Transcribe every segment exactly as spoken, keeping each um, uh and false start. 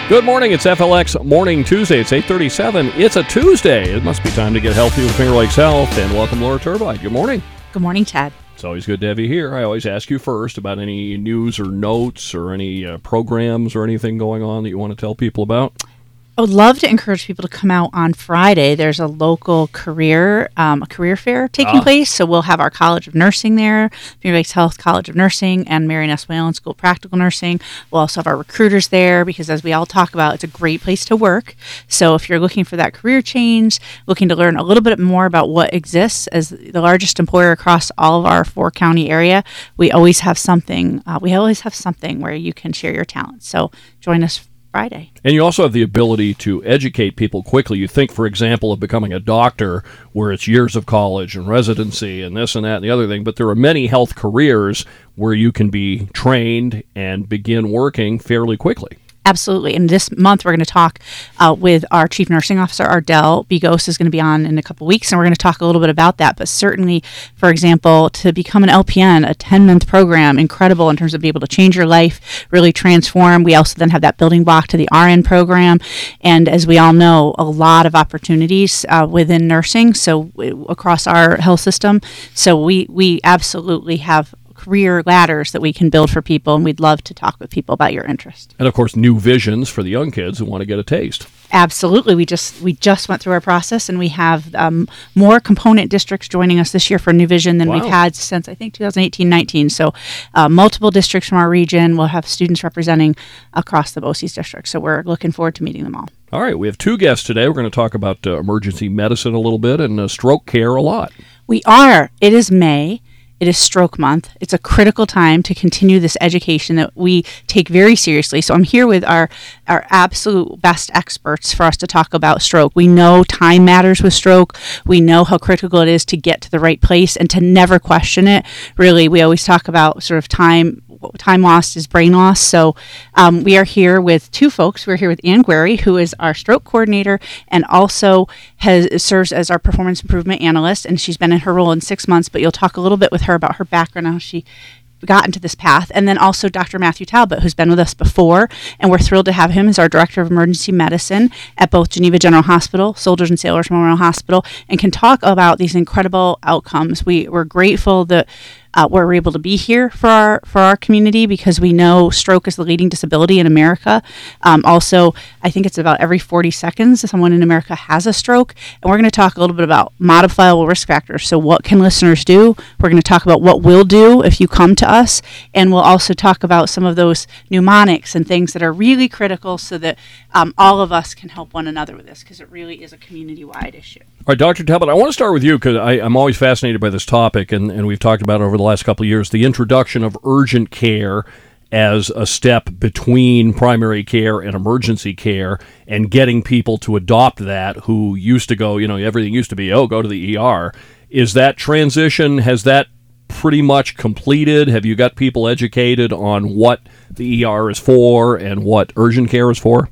Good morning. It's F L X Morning Tuesday. It's eight thirty-seven. It's a Tuesday. It must be time to get healthy with Finger Lakes Health. And welcome, Laura Turbide. Good morning. Good morning, Chad. It's always good to have you here. I always ask you first about any news or notes or any uh, programs or anything going on that you want to tell people about. I would love to encourage people to come out on Friday. There's a local career um, a career fair taking ah. place, so we'll have our College of Nursing there, Finger Lakes Health College of Nursing, and Marion S. Whalen School of Practical Nursing. We'll also have our recruiters there because, as we all talk about, it's a great place to work. So if you're looking for that career change, looking to learn a little bit more about what exists as the largest employer across all of our four-county area, we always have something. Uh, we always have something where you can share your talents. So join us Friday. And you also have the ability to educate people quickly. You think, for example, of becoming a doctor, where it's years of college and residency and this and that and the other thing, but there are many health careers where you can be trained and begin working fairly quickly. Absolutely. And this month, we're going to talk uh, with our Chief Nursing Officer, Ardell Bigos, is going to be on in a couple weeks, and we're going to talk a little bit about that. But certainly, for example, to become an L P N, a ten-month program, incredible in terms of being able to change your life, really transform. We also then have that building block to the R N program. And as we all know, a lot of opportunities uh, within nursing, so w- across our health system. So we, we absolutely have career ladders that we can build for people, and we'd love to talk with people about your interest. And of course, new visions for the young kids who want to get a taste. Absolutely. We just we just went through our process, and we have um, more component districts joining us this year for New Vision than wow. we've had since, I think, twenty eighteen nineteen. So uh, multiple districts from our region. We'll have students representing across the B O C E S district. So we're looking forward to meeting them all. All right. We have two guests today. We're going to talk about uh, emergency medicine a little bit and uh, stroke care a lot. We are. It is May. It is Stroke Month. It's a critical time to continue this education that we take very seriously. So I'm here with our, our absolute best experts for us to talk about stroke. We know time matters with stroke. We know how critical it is to get to the right place and to never question it. Really, we always talk about sort of time time lost is brain loss. So um, we are here with two folks. We're here with Ann Guerry, who is our stroke coordinator and also has serves as our performance improvement analyst. And she's been in her role in six months, but you'll talk a little bit with her about her background, how she got into this path. And then also Doctor Matthew Talbot, who's been with us before, and we're thrilled to have him as our Director of Emergency Medicine at both Geneva General Hospital, Soldiers and Sailors Memorial Hospital, and can talk about these incredible outcomes. We, we're grateful that Uh, we're able to be here for our for our community because we know stroke is the leading disability in America. Um, also, I think it's about every forty seconds someone in America has a stroke. And we're going to talk a little bit about modifiable risk factors. So what can listeners do? We're going to talk about what we'll do if you come to us. And we'll also talk about some of those mnemonics and things that are really critical so that um, all of us can help one another with this because it really is a community-wide issue. All right, Doctor Talbot, I want to start with you because I'm always fascinated by this topic, and, and we've talked about it over the last couple of years, the introduction of urgent care as a step between primary care and emergency care and getting people to adopt that who used to go, you know, everything used to be, oh, go to the E R. Is that transition, has that pretty much completed? Have you got people educated on what the E R is for and what urgent care is for?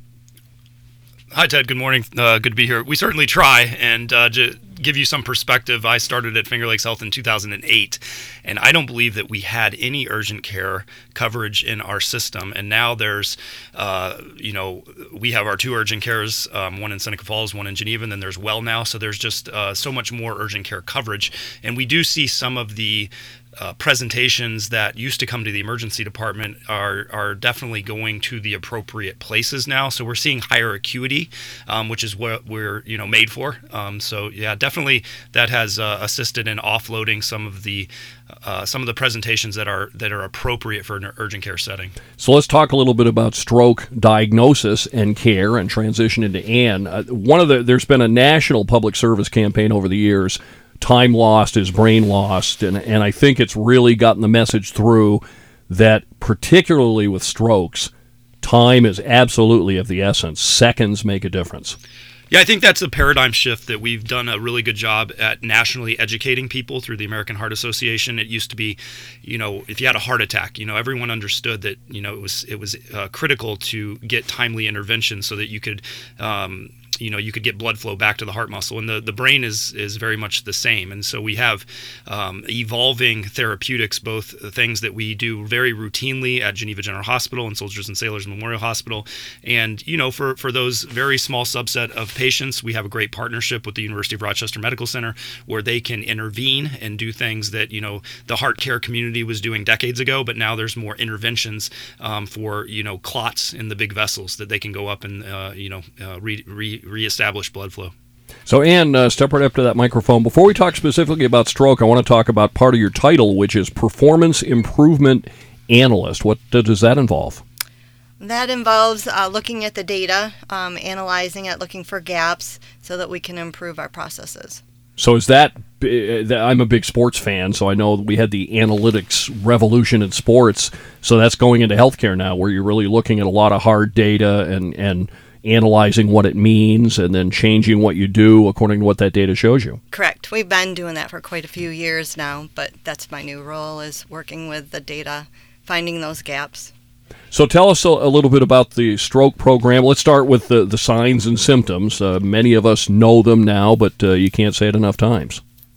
Hi, Ted. Good morning. Uh, good to be here. We certainly try, and uh, to give you some perspective, I started at Finger Lakes Health in two thousand eight, and I don't believe that we had any urgent care coverage in our system. And now there's, uh, you know, we have our two urgent cares, um, one in Seneca Falls, one in Geneva, and then there's Well now. So there's just uh, so much more urgent care coverage, and we do see some of the Uh, presentations that used to come to the emergency department are are definitely going to the appropriate places now. So we're seeing higher acuity, um, which is what we're you know made for. Um, so yeah, definitely that has uh, assisted in offloading some of the uh, some of the presentations that are that are appropriate for an urgent care setting. So let's talk a little bit about stroke diagnosis and care and transition into Ann. Uh, one of the there's been a national public service campaign over the years. Time lost is brain lost, and, and I think it's really gotten the message through that particularly with strokes, time is absolutely of the essence. Seconds make a difference. Yeah, I think that's a paradigm shift that we've done a really good job at nationally educating people through the American Heart Association. It used to be, you know, if you had a heart attack, you know, everyone understood that, you know, it was it was uh, critical to get timely intervention so that you could um, you know, you could get blood flow back to the heart muscle, and the, the brain is is very much the same. And so we have um, evolving therapeutics, both things that we do very routinely at Geneva General Hospital and Soldiers and Sailors Memorial Hospital. And, you know, for, for those very small subset of patients, we have a great partnership with the University of Rochester Medical Center where they can intervene and do things that, you know, the heart care community was doing decades ago, but now there's more interventions um, for, you know, clots in the big vessels that they can go up and, uh, you know, uh, re, re, reestablish blood flow. So, Ann, uh, step right up to that microphone. Before we talk specifically about stroke, I want to talk about part of your title, which is Performance Improvement Analyst. What does that involve? That involves uh, looking at the data, um, analyzing it, looking for gaps so that we can improve our processes. So is that, uh, I'm a big sports fan, so I know we had the analytics revolution in sports, so that's going into healthcare now, where you're really looking at a lot of hard data and, and analyzing what it means and then changing what you do according to what that data shows you. Correct. We've been doing that for quite a few years now, but that's my new role, is working with the data, finding those gaps. So tell us a, a little bit about the stroke program. Let's start with the, the signs and symptoms. Uh, many of us know them now, but uh, you can't say it enough times.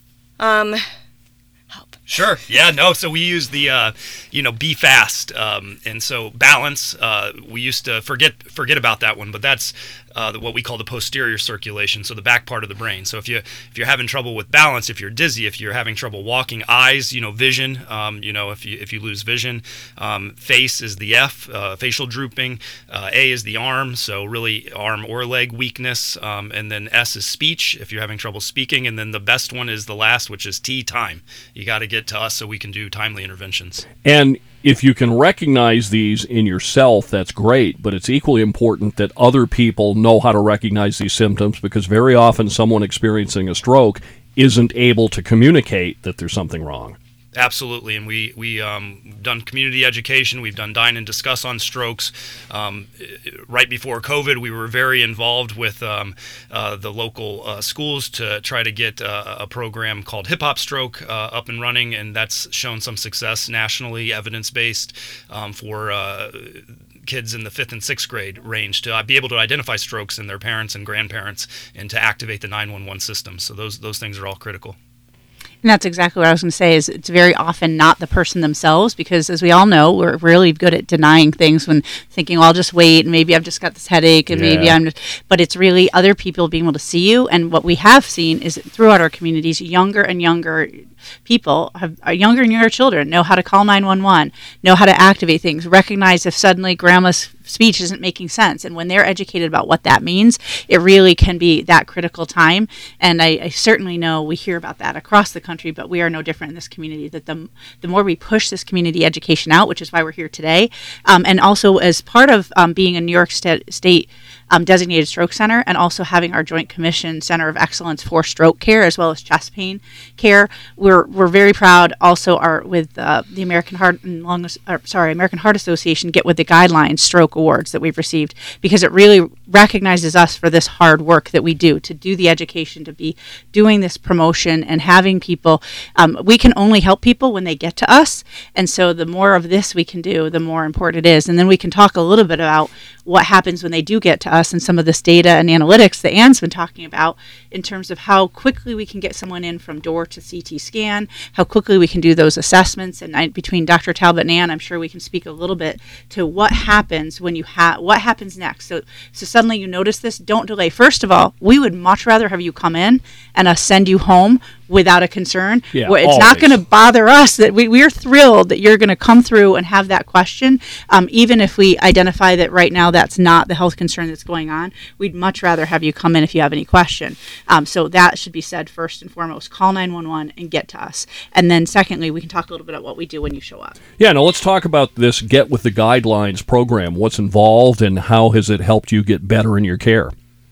Um, help. Sure. Yeah, no, so we use the, uh, you know, be fast. Um, and so balance, uh, we used to forget forget about that one, but that's uh, what we call the posterior circulation, so the back part of the brain. So if, you, if you're having trouble with balance, if you're dizzy, if you're having trouble walking, eyes, you know, vision, um, you know, if you if you lose vision, um, face is the F, uh, facial drooping, uh, A is the arm, so really arm or leg weakness, um, and then S is speech, if you're having trouble speaking, and then the best one is the last, which is T, time. You got to get to us so we can do timely interventions. And if you can recognize these in yourself, that's great, but it's equally important that other people know how to recognize these symptoms, because very often someone experiencing a stroke isn't able to communicate that there's something wrong. Absolutely, and we we um, done community education. We've done Dine and Discuss on strokes. Um, right before COVID, we were very involved with um, uh, the local uh, schools to try to get uh, a program called Hip Hop Stroke uh, up and running, and that's shown some success nationally, evidence-based, um, for uh, kids in the fifth and sixth grade range to be able to identify strokes in their parents and grandparents and to activate the nine one one system. So those those things are all critical. And that's exactly what I was going to say, is it's very often not the person themselves, because as we all know, we're really good at denying things when thinking, well, I'll just wait, and maybe I've just got this headache, and yeah. maybe I'm just, but it's really other people being able to see you. And what we have seen is throughout our communities, younger and younger people, have are younger and younger children know how to call nine one one, know how to activate things, recognize if suddenly grandma's speech isn't making sense. And when they're educated about what that means, it really can be that critical time. And I, I certainly know we hear about that across the country, but we are no different in this community, that the, the more we push this community education out, which is why we're here today, um, and also as part of um, being a New York State, State Um, designated stroke center, and also having our Joint Commission Center of Excellence for Stroke Care as well as chest pain care. We're we're very proud. Also, are with uh, the American Heart and Lung, or, sorry, American Heart Association get with the Guidelines Stroke Awards that we've received, because it really recognizes us for this hard work that we do, to do the education, to be doing this promotion and having people. Um, we can only help people when they get to us, and so the more of this we can do, the more important it is. And then we can talk a little bit about what happens when they do get to us and some of this data and analytics that Ann's been talking about in terms of how quickly we can get someone in from door to C T scan, how quickly we can do those assessments. And I, between Doctor Talbot and Ann, I'm sure we can speak a little bit to what happens when you have, what happens next. So, so suddenly you notice this, don't delay. First of all, we would much rather have you come in and us send you home without a concern. Yeah, well, it's always. not going to bother us that we, we're thrilled that you're going to come through and have that question. Um, even if we identify that right now that's not the health concern that's going on, we'd much rather have you come in if you have any question. Um, so that should be said first and foremost. Call nine one one and get to us. And then secondly, we can talk a little bit about what we do when you show up. Yeah, now let's talk about this Get With the Guidelines program. What's involved and how has it helped you get better in your care?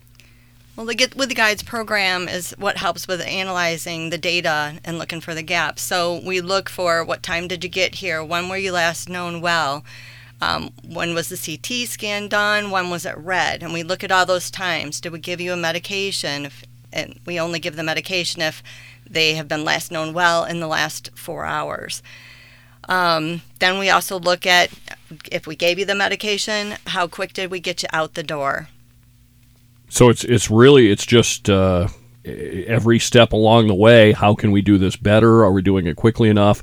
Well, the Get With the Guides program is what helps with analyzing the data and looking for the gaps. So we look for what time did you get here, when were you last known well, um, when was the C T scan done, when was it read, and we look at all those times. Did we give you a medication? If, and we only give the medication if they have been last known well in the last four hours. Um, then we also look at, if we gave you the medication, how quick did we get you out the door? So it's it's really it's just uh, every step along the way. How can we do this better? Are we doing it quickly enough?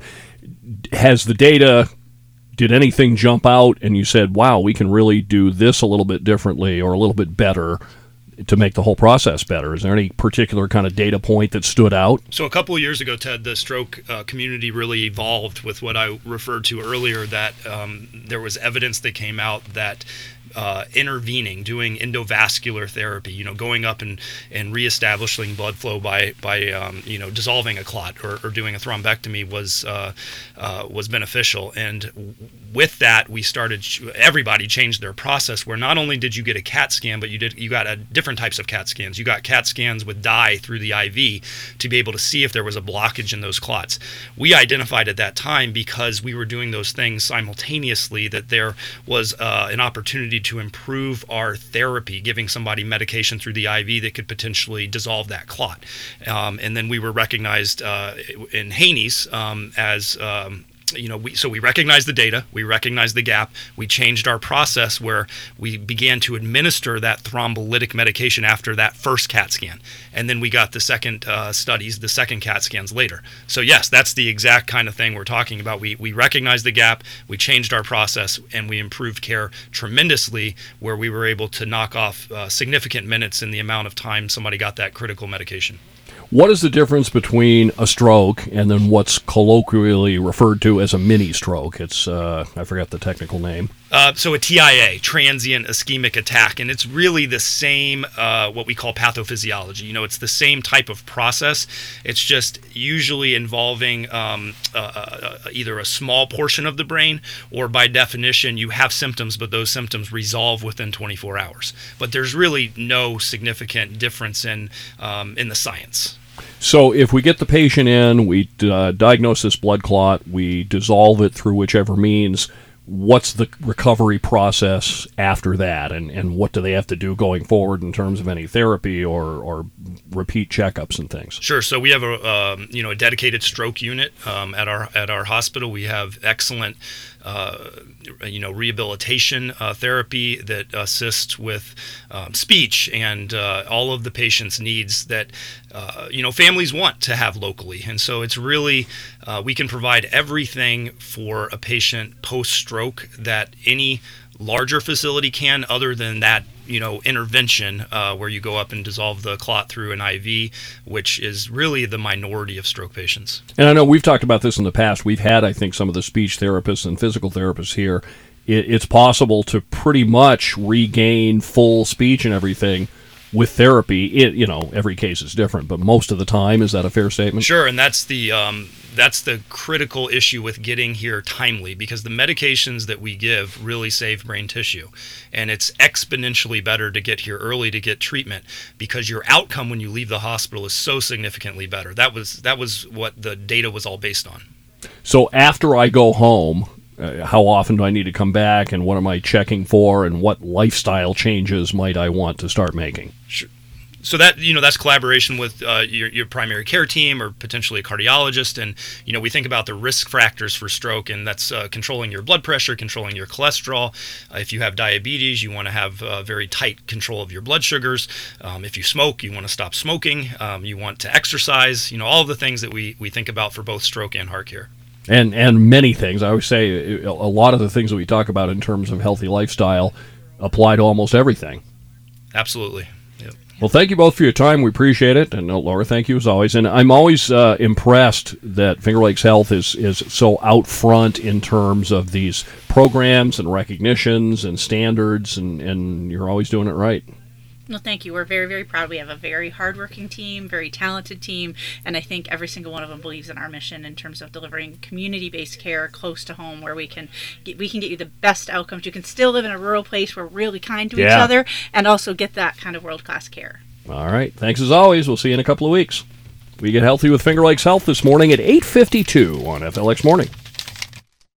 Has the data? Did anything jump out and you said, "Wow, we can really do this a little bit differently or a little bit better to make the whole process better"? Is there any particular kind of data point that stood out? So a couple of years ago, Ted, the stroke uh, community really evolved with what I referred to earlier, that um, there was evidence that came out that Uh, intervening, doing endovascular therapy, you know, going up and, and reestablishing blood flow by by um, you know dissolving a clot or, or doing a thrombectomy was uh, uh, was beneficial. And with that, we started. Everybody changed their process. Where not only did you get a CAT scan, but you did you got a different types of CAT scans. You got CAT scans with dye through the I V to be able to see if there was a blockage in those clots. We identified at that time, because we were doing those things simultaneously, that there was uh, an opportunity to improve our therapy, giving somebody medication through the I V that could potentially dissolve that clot. Um, and then we were recognized uh, in Haney's um, as um, you know, we, so we recognized the data, we recognized the gap, we changed our process where we began to administer that thrombolytic medication after that first CAT scan. And then we got the second uh, studies, the second CAT scans later. So yes, that's the exact kind of thing we're talking about. We, we recognized the gap, we changed our process, and we improved care tremendously, where we were able to knock off uh, significant minutes in the amount of time somebody got that critical medication. What is the difference between a stroke and then what's colloquially referred to as a mini stroke? It's, uh, I forgot the technical name. Uh, so a T I A, transient ischemic attack, and it's really the same, uh, what we call pathophysiology. You know, it's the same type of process. It's just usually involving um, uh, uh, either a small portion of the brain, or by definition, you have symptoms, but those symptoms resolve within twenty-four hours. But there's really no significant difference in um, in the science. So if we get the patient in, we uh, diagnose this blood clot, we dissolve it through whichever means, what's the recovery process after that, and, and what do they have to do going forward in terms of any therapy or, or repeat checkups and things? Sure. So we have a um, you know a dedicated stroke unit um, at our at our hospital. We have excellent uh, you know rehabilitation uh, therapy that assists with um, speech and uh, all of the patient's needs that uh, you know families want to have locally. And so it's really uh, we can provide everything for a patient post-stroke that any larger facility can, other than that you know intervention uh, where you go up and dissolve the clot through an I V, which is really the minority of stroke patients. And I know we've talked about this in the past. We've had, I think, some of the speech therapists and physical therapists here. It, it's possible to pretty much regain full speech and everything with therapy. It, you know, every case is different, but most of the time, is that a fair statement? Sure, and that's the um, that's the critical issue with getting here timely, because the medications that we give really save brain tissue, and it's exponentially better to get here early to get treatment, because your outcome when you leave the hospital is so significantly better. That was that was what the data was all based on. So after I go home, uh, how often do I need to come back, and what am I checking for, and what lifestyle changes might I want to start making? Sure. So that, you know, that's collaboration with uh, your, your primary care team or potentially a cardiologist. And, you know, we think about the risk factors for stroke, and that's uh, controlling your blood pressure, controlling your cholesterol. Uh, if you have diabetes, you want to have uh, very tight control of your blood sugars. Um, if you smoke, you want to stop smoking. Um, you want to exercise, you know, all of the things that we, we think about for both stroke and heart care. And, and many things. I always say a lot of the things that we talk about in terms of healthy lifestyle apply to almost everything. Absolutely. Well, thank you both for your time. We appreciate it. And uh, Laura, thank you as always. And I'm always uh, impressed that Finger Lakes Health is, is so out front in terms of these programs and recognitions and standards, and, and you're always doing it right. No, thank you. We're very, very proud. We have a very hardworking team, very talented team, and I think every single one of them believes in our mission in terms of delivering community-based care close to home, where we can get, we can get you the best outcomes. You can still live in a rural place. We're really kind to yeah. each other, and also get that kind of world-class care. All right. Thanks as always. We'll see you in a couple of weeks. We Get Healthy with Finger Lakes Health this morning at eight fifty-two on F L X Morning.